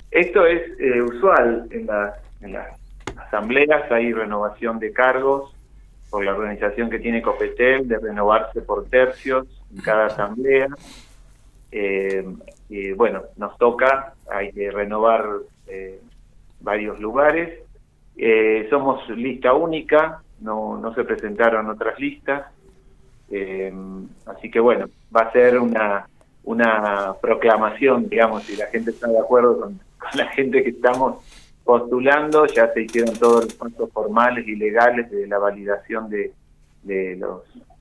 Esto es usual en las asambleas, hay renovación de cargos por la organización que tiene Copetel, de renovarse por tercios en cada asamblea. Y bueno, nos toca, hay que renovar varios lugares. Somos lista única, no se presentaron otras listas. Así que bueno, va a ser una proclamación, digamos, si la gente está de acuerdo con la gente que estamos postulando. Ya se hicieron todos los pasos formales y legales de la validación de los,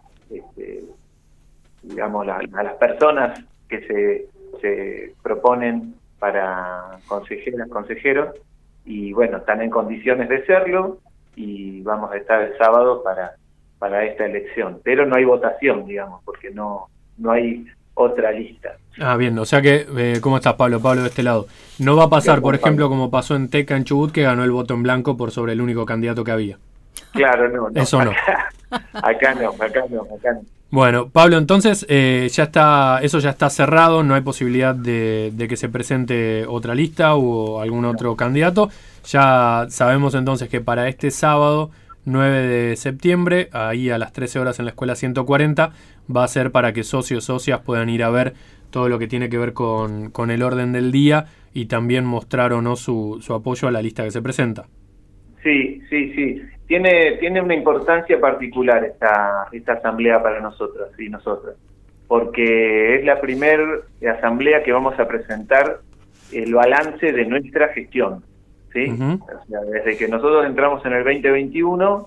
digamos, a las personas que se proponen para consejeras, consejeros, y bueno, están en condiciones de serlo, y vamos a estar el sábado para esta elección, pero no hay votación, digamos, porque no hay otra lista. Ah, bien, o sea que, ¿cómo estás, Pablo? Pablo de este lado. No va a pasar, por ejemplo, como pasó en Teca, en Chubut, que ganó el voto en blanco por sobre el único candidato que había. Claro, no. Eso no. Acá no. Bueno, Pablo, entonces ya está, eso ya está cerrado, no hay posibilidad de que se presente otra lista o algún otro candidato. Ya sabemos entonces que para este sábado 9 de septiembre, ahí a las 13 horas en la Escuela 140, va a ser para que socios, socias puedan ir a ver todo lo que tiene que ver con el orden del día y también mostrar o no su apoyo a la lista que se presenta. Sí. Tiene una importancia particular esta asamblea para nosotros y nosotras, porque es la primera asamblea que vamos a presentar el balance de nuestra gestión, ¿sí? Uh-huh. O sea, desde que nosotros entramos en el 2021,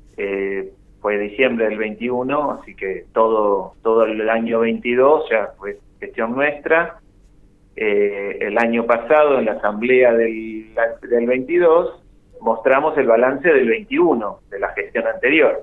fue diciembre del 21, así que todo el año 22 ya fue gestión nuestra. El año pasado, en la asamblea del 22, mostramos el balance del 21, de la gestión anterior.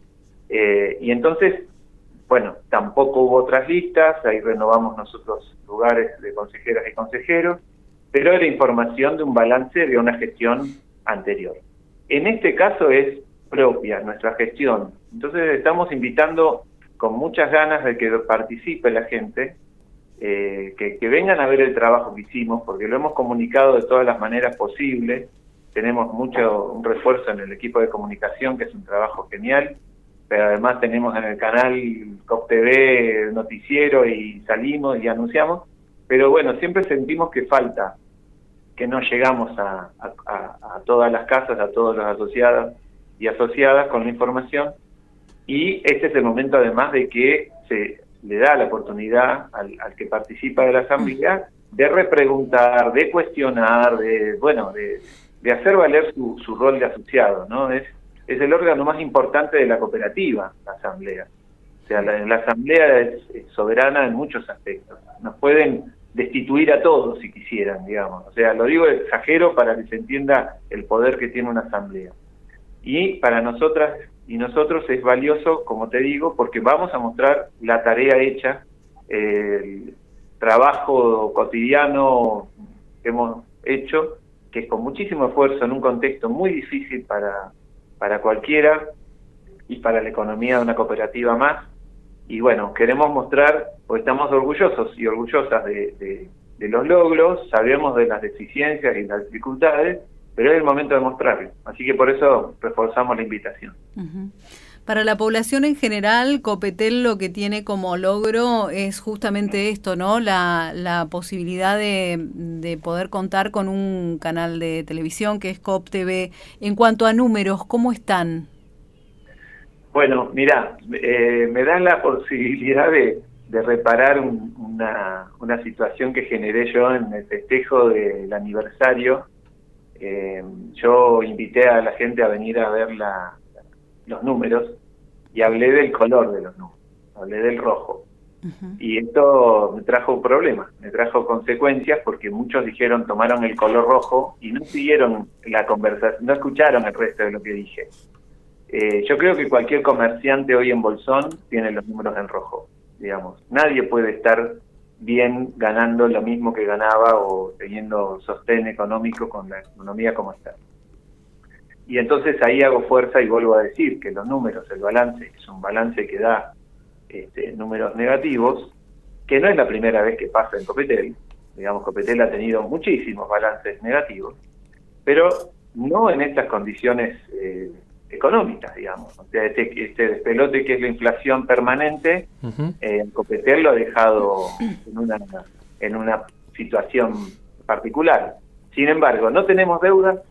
Y entonces, bueno, tampoco hubo otras listas, ahí renovamos nosotros lugares de consejeras y consejeros, pero era información de un balance de una gestión anterior. En este caso es propia nuestra gestión, entonces estamos invitando con muchas ganas de que participe la gente, que vengan a ver el trabajo que hicimos, porque lo hemos comunicado de todas las maneras posibles. Tenemos un refuerzo en el equipo de comunicación, que es un trabajo genial, pero además tenemos en el canal COP TV noticiero y salimos y anunciamos, pero bueno, siempre sentimos que falta, que no llegamos a todas las casas, a todos los asociados y asociadas con la información, y este es el momento además de que se le da la oportunidad al que participa de la asamblea de repreguntar, de cuestionar, de hacer valer su rol de asociado, ¿no? Es el órgano más importante de la cooperativa, la asamblea. O sea, la asamblea es soberana en muchos aspectos. Nos pueden destituir a todos si quisieran, digamos. O sea, lo digo exagero para que se entienda el poder que tiene una asamblea. Y para nosotras y nosotros es valioso, como te digo, porque vamos a mostrar la tarea hecha, el trabajo cotidiano que hemos hecho, que es con muchísimo esfuerzo en un contexto muy difícil para cualquiera y para la economía de una cooperativa más. Y bueno, queremos mostrar, porque estamos orgullosos y orgullosas de los logros, sabemos de las deficiencias y las dificultades, pero es el momento de mostrarlo. Así que por eso reforzamos la invitación. Uh-huh. Para la población en general, Copetel lo que tiene como logro es justamente esto, ¿no? La posibilidad de poder contar con un canal de televisión que es COP TV. En cuanto a números, ¿cómo están? Bueno, mirá, me dan la posibilidad de reparar una situación que generé yo en el festejo del aniversario. Yo invité a la gente a venir a ver los números y hablé del color de los números, hablé del rojo. Uh-huh. Y esto me trajo un problema, me trajo consecuencias, porque muchos tomaron el color rojo y no siguieron la conversación, no escucharon el resto de lo que dije. Yo creo que cualquier comerciante hoy en Bolsón tiene los números en rojo, digamos. Nadie puede estar bien ganando lo mismo que ganaba o teniendo sostén económico con la economía como está. Y entonces ahí hago fuerza y vuelvo a decir que los números, el balance, es un balance que da números negativos, que no es la primera vez que pasa en Copetel. digamos, Copetel ha tenido muchísimos balances negativos, pero no en estas condiciones económicas, digamos. O sea, este despelote que es la inflación permanente, Copetel lo ha dejado en una situación particular. Sin embargo, no tenemos deudas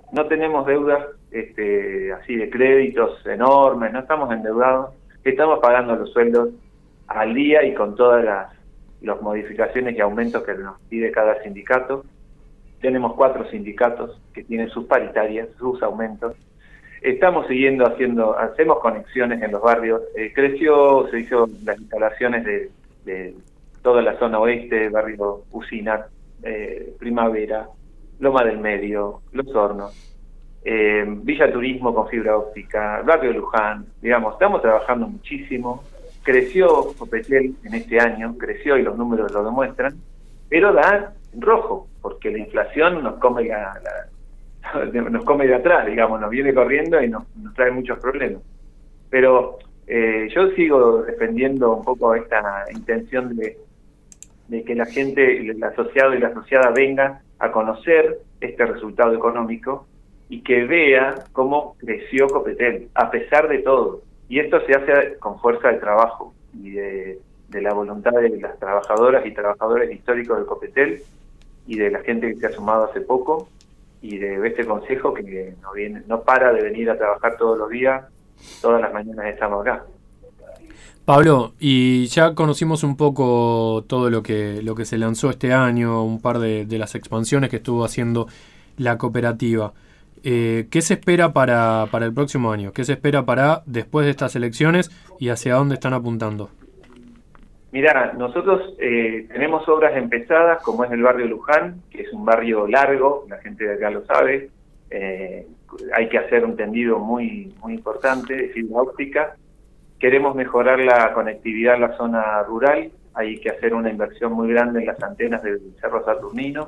así de créditos enormes, no estamos endeudados, estamos pagando los sueldos al día y con todas las modificaciones y aumentos que nos pide cada sindicato. Tenemos 4 sindicatos que tienen sus paritarias, sus aumentos. Estamos hacemos conexiones en los barrios. Se hizo las instalaciones de toda la zona oeste, barrio Usina, Primavera, Loma del Medio, Los Hornos, Villa Turismo con fibra óptica, barrio Luján, digamos, estamos trabajando muchísimo. Creció Copetel en este año, creció y los números lo demuestran, pero da en rojo, porque la inflación nos come nos come de atrás, digamos, nos viene corriendo y nos trae muchos problemas. Pero yo sigo defendiendo un poco esta intención de que la gente, el asociado y la asociada vengan a conocer este resultado económico y que vea cómo creció Copetel, a pesar de todo. Y esto se hace con fuerza de trabajo y de la voluntad de las trabajadoras y trabajadores históricos de Copetel y de la gente que se ha sumado hace poco y de este consejo que no para de venir a trabajar todos los días, todas las mañanas estamos acá. Pablo, y ya conocimos un poco todo lo que se lanzó este año, un par de las expansiones que estuvo haciendo la cooperativa. ¿Qué se espera para el próximo año? ¿Qué se espera para después de estas elecciones y hacia dónde están apuntando? Mirá, nosotros tenemos obras empezadas, como es el barrio Luján, que es un barrio largo, la gente de acá lo sabe. Hay que hacer un tendido muy importante de fibra óptica. Queremos mejorar la conectividad en la zona rural, hay que hacer una inversión muy grande en las antenas del Cerro Saturnino.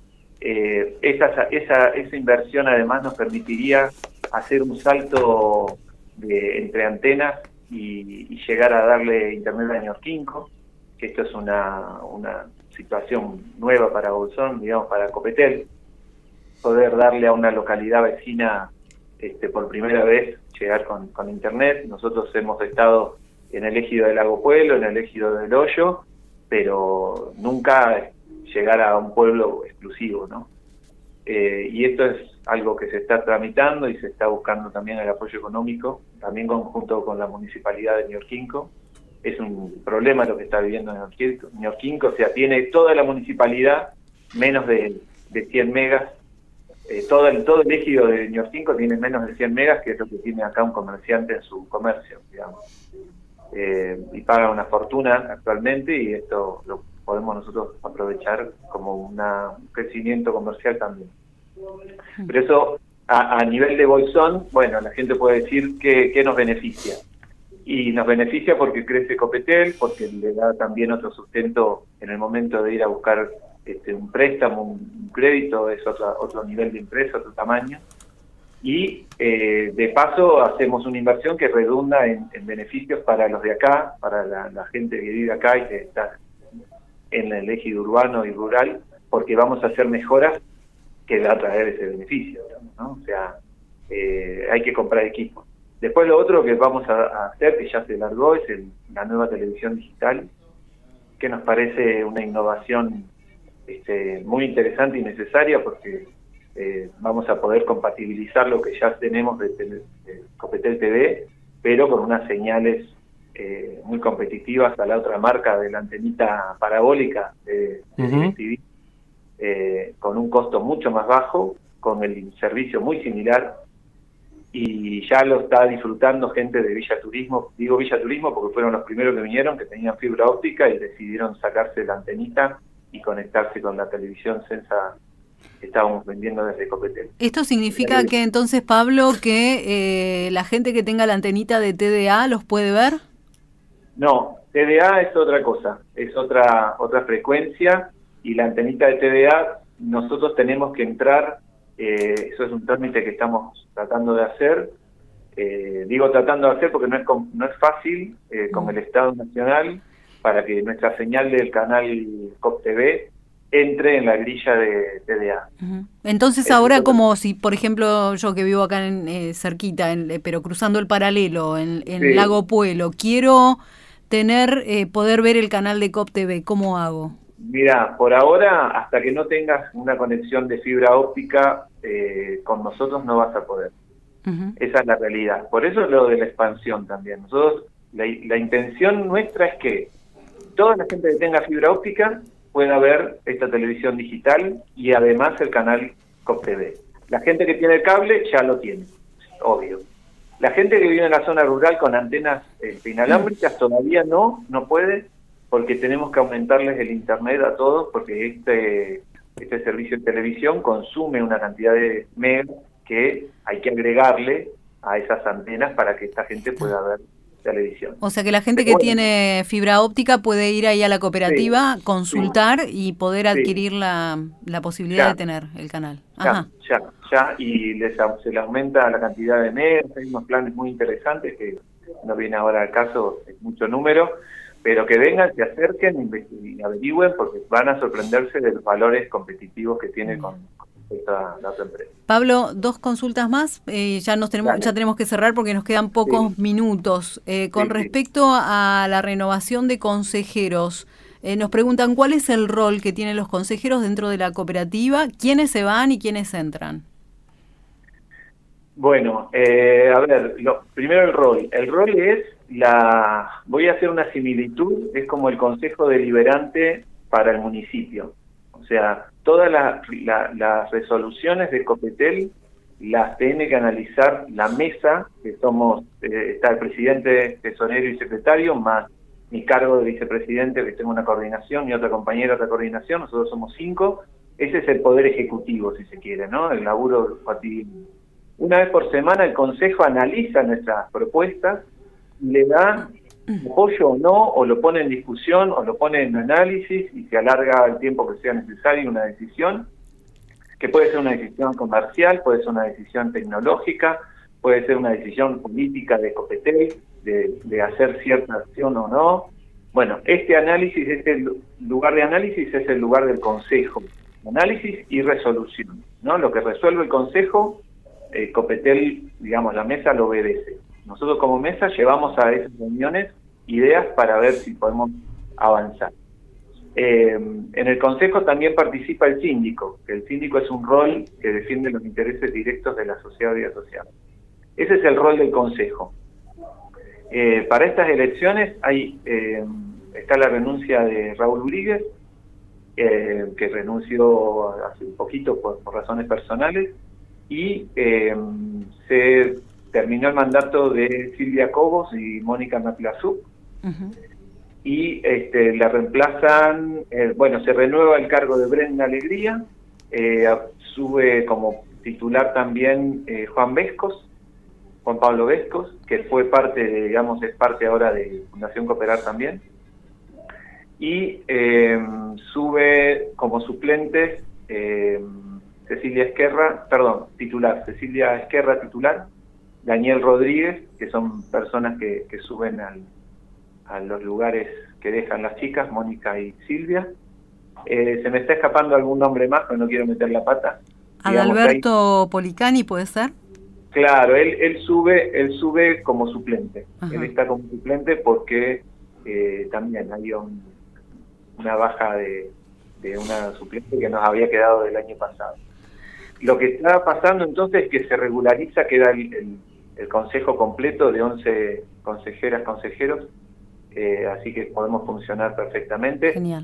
Esa inversión además nos permitiría hacer un salto entre antenas y llegar a darle internet a Ñorquinco, que esto es una situación nueva para Bolsón, digamos, para Copetel, poder darle a una localidad vecina por primera vez llegar con internet. Nosotros hemos estado en el ejido del Lago Pueblo, en el ejido del Hoyo, pero nunca llegar a un pueblo exclusivo, ¿no? Y esto es algo que se está tramitando y se está buscando también el apoyo económico, también junto con la municipalidad de Ñorquinco. Es un problema lo que está viviendo Ñorquinco, o sea, tiene toda la municipalidad menos de 100 megas. Todo el ejido de Ñorquinco tiene menos de 100 megas, que es lo que tiene acá un comerciante en su comercio, digamos. Y paga una fortuna actualmente, y esto lo podemos nosotros aprovechar como un crecimiento comercial también. Pero eso, a nivel de Bolsón, bueno, la gente puede decir que nos beneficia. Y nos beneficia porque crece Copetel, porque le da también otro sustento en el momento de ir a buscar un préstamo, un crédito, es otro nivel de empresa, otro tamaño. Y de paso hacemos una inversión que redunda en beneficios para los de acá, para la gente que vive acá y que está en el ejido urbano y rural, porque vamos a hacer mejoras que va a traer ese beneficio, ¿no? O sea, hay que comprar equipo. Después lo otro que vamos a hacer, que ya se largó, es la nueva televisión digital, que nos parece una innovación muy interesante y necesaria, porque vamos a poder compatibilizar lo que ya tenemos de Copetel TV, pero con unas señales muy competitivas a la otra marca de la antenita parabólica de DirecTV, con un costo mucho más bajo, con el servicio muy similar, y ya lo está disfrutando gente de Villa Turismo. Digo Villa Turismo porque fueron los primeros que vinieron, que tenían fibra óptica y decidieron sacarse la antenita y conectarse con la televisión Sensa que estábamos vendiendo desde Copetel. ¿Esto significa que entonces, Pablo, que la gente que tenga la antenita de TDA los puede ver? No, TDA es otra cosa, es otra frecuencia, y la antenita de TDA nosotros tenemos que entrar, eso es un trámite que estamos tratando de hacer. Digo tratando de hacer porque no es fácil con el Estado Nacional, para que nuestra señal del canal COP TV entre en la grilla de TDA. Entonces ahora como si, por ejemplo, yo que vivo acá en cerquita, pero cruzando el paralelo, en Sí. Lago Puelo, quiero poder ver el canal de COP TV, ¿cómo hago? Mira, por ahora, hasta que no tengas una conexión de fibra óptica, con nosotros no vas a poder. Esa es la realidad. Por eso es lo de la expansión también. Nosotros, la intención nuestra es que toda la gente que tenga fibra óptica pueda ver esta televisión digital y además el canal COP TV. La gente que tiene el cable ya lo tiene, obvio. La gente que vive en la zona rural con antenas inalámbricas todavía no puede, porque tenemos que aumentarles el internet a todos, porque este servicio de televisión consume una cantidad de megas que hay que agregarle a esas antenas para que esta gente pueda ver televisión. O sea que la gente que tiene fibra óptica puede ir ahí a la cooperativa, consultar y poder adquirir la posibilidad de tener el canal. Ya, y se les aumenta la cantidad de megas. Hay unos planes muy interesantes que no viene ahora al caso, es mucho número, pero que vengan, se acerquen y averigüen, porque van a sorprenderse de los valores competitivos que tiene con la otra empresa. Pablo, 2 consultas más, ya tenemos que cerrar porque nos quedan pocos minutos. Con respecto a la renovación de consejeros, nos preguntan cuál es el rol que tienen los consejeros dentro de la cooperativa, quiénes se van y quiénes entran. Bueno, a ver, primero el rol. El rol es voy a hacer una similitud, es como el consejo deliberante para el municipio. O sea, todas las resoluciones de Copetel las tiene que analizar la mesa, que está el presidente, tesorero y secretario, más mi cargo de vicepresidente, que tengo una coordinación, y otra compañera otra coordinación, nosotros somos 5. Ese es el poder ejecutivo, si se quiere, ¿no? El laburo cotidiano. Una vez por semana el consejo analiza nuestras propuestas, le da apoyo o no, o lo pone en discusión, o lo pone en análisis, y se alarga el tiempo que sea necesario una decisión, que puede ser una decisión comercial, puede ser una decisión tecnológica, puede ser una decisión política de Copetel, de hacer cierta acción o no. Bueno, este análisis, este lugar de análisis es el lugar del consejo, análisis y resolución, ¿no? Lo que resuelve el consejo, Copetel, digamos, la mesa lo obedece. Nosotros como mesa llevamos a esas reuniones ideas para ver si podemos avanzar. En el consejo también participa el síndico, que el síndico es un rol que defiende los intereses directos de la sociedad y asociada. Ese es el rol del consejo. Para estas elecciones está la renuncia de Raúl Bríguez, que renunció hace un poquito por razones personales, y se terminó el mandato de Silvia Cobos y Mónica Matlazú, y la reemplazan, se renueva el cargo de Brenda Alegría, sube como titular también Juan Pablo Vescos, que fue parte es parte ahora de Fundación Cooperar también, y sube como suplentes Cecilia Esquerra, titular, Daniel Rodríguez, que son personas que suben a los lugares que dejan las chicas, Mónica y Silvia. Se me está escapando algún nombre más, pero no quiero meter la pata. Adalberto Policani, ¿puede ser? Claro, él sube como suplente. Ajá. Él está como suplente porque también había una baja de una suplente que nos había quedado del año pasado. Lo que está pasando entonces es que se regulariza, queda el consejo completo de 11 consejeras, consejeros, así que podemos funcionar perfectamente. Genial.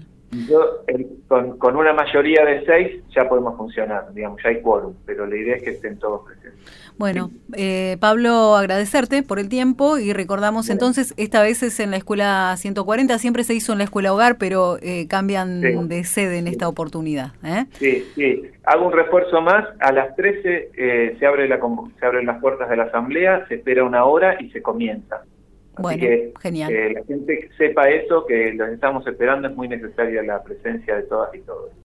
Con una mayoría de 6 ya podemos funcionar, digamos, ya hay quórum, pero la idea es que estén todos presentes. Bueno, Pablo, agradecerte por el tiempo y recordamos entonces, esta vez es en la Escuela 140, siempre se hizo en la Escuela Hogar, pero cambian de sede en esta oportunidad. Sí. Hago un refuerzo más, a las 13 se abren las puertas de la asamblea, se espera 1 hora y se comienza. Así que genial. La gente sepa eso, que los estamos esperando, es muy necesaria la presencia de todas y todos.